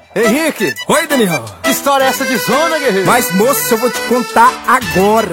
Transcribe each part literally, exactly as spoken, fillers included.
Henrique! Oi, Daniel! Que história é essa de zona, guerreiro? Mas, moço, eu vou te contar agora.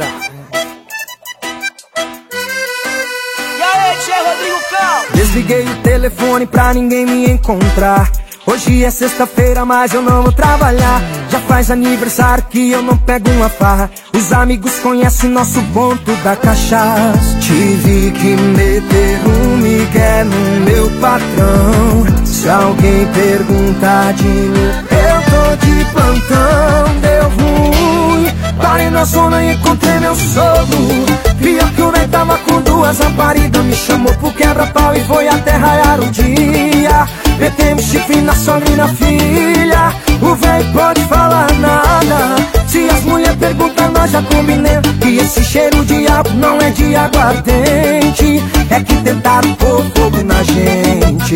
E aí, tia Rodrigo Cal? Desliguei o telefone pra ninguém me encontrar. Hoje é sexta-feira, mas eu não vou trabalhar. Já faz aniversário que eu não pego uma farra. Os amigos conhecem nosso ponto da cachaça. Tive que meter um migué no meu patrão. Se alguém perguntar de mim, eu tô de plantão. Deu ruim, parei na zona e encontrei meu sogro. Pior que o velho tava com duas raparigas. Me chamou pro quebra-pau e foi até raiar o dia. Metemos chifre na sogra e na filha. O velho pode falar nada. Se as mulheres perguntam, nós já combinamos que esse cheiro de álcool não é de aguardente. É que tentaram pôr fogo na gente.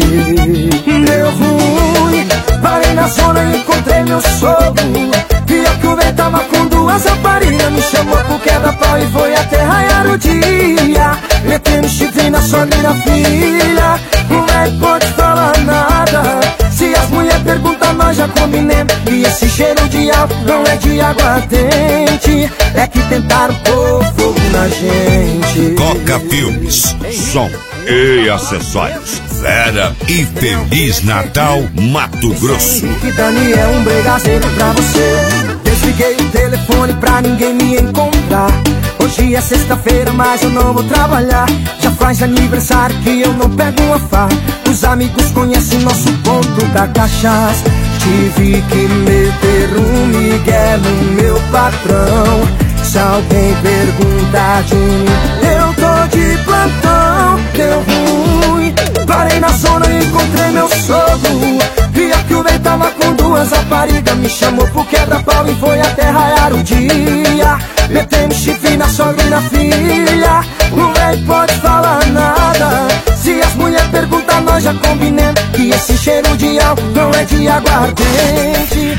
Deu ruim, parei na zona e encontrei meu sogro. Pior que o velho tava com duas raparigas. Me chamou pro quebra-pau e foi até raiar o dia. Metemos chifre na sogra e na filha. O velho pode falar nada. Se as mulheres perguntam, nós já combinamos que esse cheiro de álcool não é de aguardente. É que tentaram pôr fogo na gente. Coca Filmes, som e acessórios. Vera e Feliz Natal, Mato Grosso. Que Daniel, um bregazeiro pra você. Desliguei o telefone pra ninguém me encontrar. Hoje é sexta-feira, mas eu não vou trabalhar. Já faz aniversário que eu não pego uma farra. Os amigos conhecem nosso ponto da cachaça. Tive que meter um migué no meu patrão. Se alguém perguntar de mim, eu tô de plantão. Deu ruim, parei na zona e encontrei meu sogro. Pior que o velho tava com duas raparigas. Me chamou pro quebra-pau e foi até raiar o dia. Metemos chifre na sogra e na filha. O velho pode falar nada. Se as mulheres perguntam, nós já combinamos que esse cheiro de álcool não é de aguardente.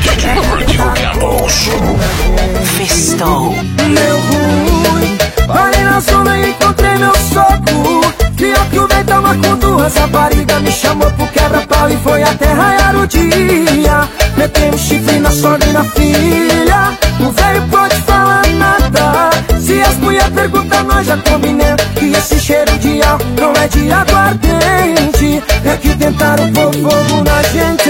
Festou. Meu ruim, parei na zona e encontrei meu sogro. Pior que o velho tava com duas raparigas. Me chamou pro quebra-pau e foi até raiar o dia. Metemos chifre na sogra e na filha. O velho pode falar nada. Se as mulheres perguntam, nós já combinamos que esse cheiro de álcool não é de aguardente. É que tentaram pôr fogo na gente.